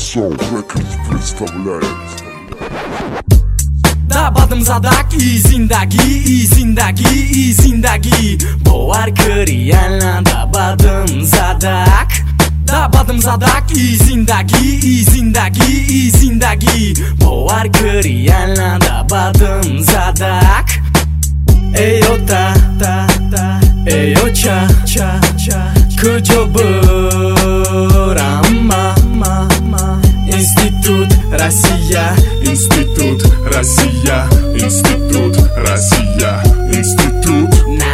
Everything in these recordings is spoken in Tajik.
Soul Records представляет. Да бадым задак и зиндаги Боварка реально да бадым задак. Да бадым задак и зиндаги Боварка реально да бадым задак. Эйо та эйо ча Кujо барам Институт Россия, Институт Россия, Институт Россия, Институт.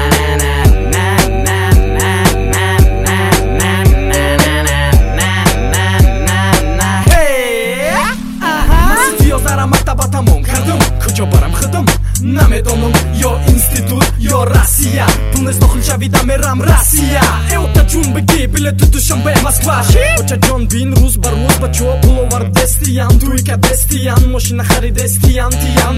Ёзара мактабатамон кардым, кujо барам хидым. Намедонам ё институт, ё Россия. Тунесно хулшавида мерам Россия. Эота ҷун беги билету душанбе Москва. Оча ҷон бин рӯз ба рӯз бачаҳо пул овардестиян. Туйка дестиян, машина харидестиян, тиян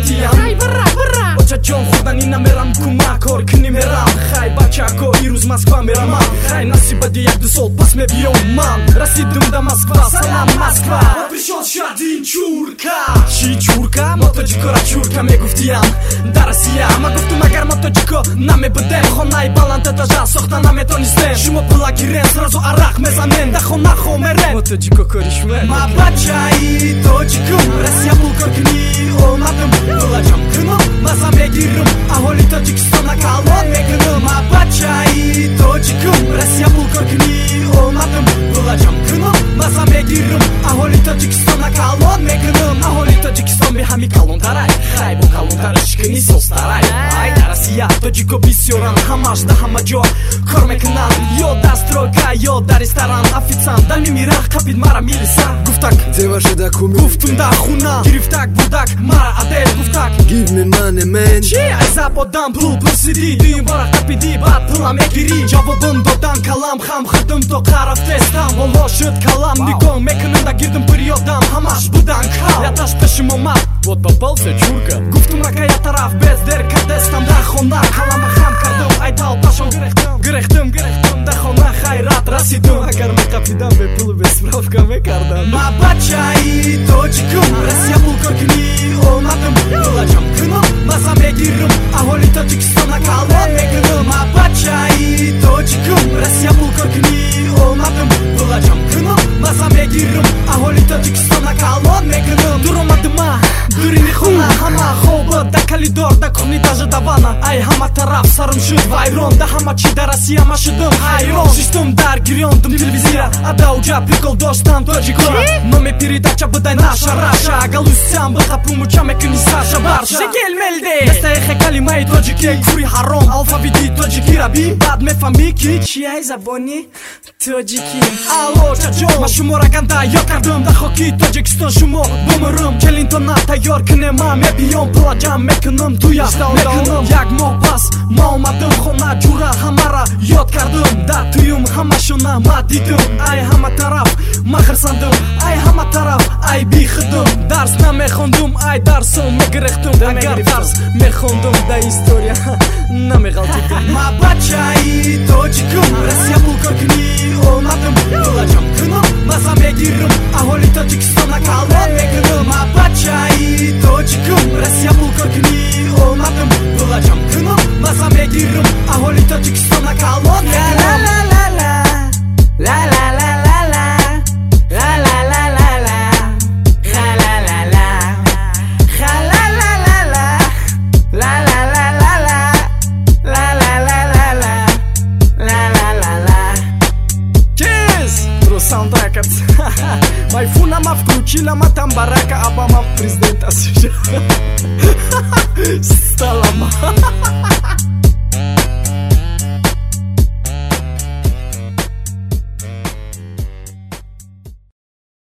Оча ҷон хурдани намерам кумак кор кини мерам. Хай бачако ирӯз Москва мерамам. Хай насибади як-ду сол пас мебиём ман. Расидим да Москва, салам Москва. Пришёл Шадин чурка. Чи чурка? Мо тоҷикора чурка мегуфтиян. Дар Россия ма гуфтум агар мо тоҷико намебудем хонаи баланд этажа сохта наметонистем. Шумо пула гирем сразу арақ мезанем да хона хомерем. Мо тоҷико кори шуме ма бачаи тоҷикум Россия пулкор кунӣ омадам пулаҷам кунам маза мегирам аҳоли Тоҷикистона калон мекунам. Ма бачаи тоҷикум Россия пулкор кунӣ омадам пулаҷам кунам маза мегирам аҳоли Тоҷикистона калон мекунам. Аҳоли Тоҷикистон беҳами калонтарай хай бо калонтараш кунӣ состарай. Ай дар Россия тоҷико бисёран ҳамаш да ҳама ҷо кор мекунанд. ё дар стройка ё дар ресторан официант да мимира қабид мара милиса гуфтак дева шуда куми гуфтум дар хуна гирифтак будак мара адел гуфтак give me money man чи айзаб одам пул пурсидӣ дуюм бора қабидӣ баъд пула мегирӣ. ҷавобим додан калам хам хидим то қарафтестам ҳоло шуд калам нигоҳ мекунам да гирдим пирёдам ҳамаш будан кал яташ пешим омад вот попался чурка. Гуфтум ракая тараф без дер кардестам дар хона калама хам кардам ай талпашон гирехтам дар хона хайрат расидум. Агар меқапидам бепулу бесправка мекардам. Ма бачаи тоҷикум Россия пулкор кунӣ омадам пулаҷам кунам маза мегирам аҳоли Тоҷикистона калон мекунам. Ма бачаи тоҷикум Россия пулкор кунӣ омадам пулаҷам кунам маза мегирам аҳоли Тоҷикистона калон мекунам. дуромадима дурини хона ҳама хоба да калидор да кухни даже давана. Ай ҳама тараф сарм шуд вайрон да ҳама чи дар Россия ма шудам ҳайрон. шиштум дар гирёндум телевизия ада уҷа прикол доштам тоҷикора. номи передача будай наша раша галусям бихапумуча мекуни саша барша шекелмелде местаихе калимаи тоҷике кури ҳаром алфавити тоҷики раби баъд мефаҳмӣ ки чияи забони тоҷикӣ. алло чаҷон ма шумора ганда ёд кардам дар хоки Тоҷикистон шумо бумрум келинтона тайёр кунем ма мебиём пула ҷамъ мекунам туя мекунам. як моҳ пас ма омадам хона ҷура ҳамара ёд кардам да туюм ҳамашона ма дидум. ай ҳама тараф ма хирсандум ай ҳама тараф ай бихидум. дарс намехондум ай дарсом мегирехтум агар дарс мехондум да история намеғалтидум. ма бачаи тоҷикум Россия пулкор кунӣ омадам пулаҷам кунам маза мегирам аҳоли Тоҷикистона калон мекунам. ма бачаи тоҷикум Россия пулкор кунӣ омадам пулаҷам кунам маза мегирам аҳоли Тоҷикистона калон мекунам. Майфуна ма включила ма там барака Обама президента. Стала ма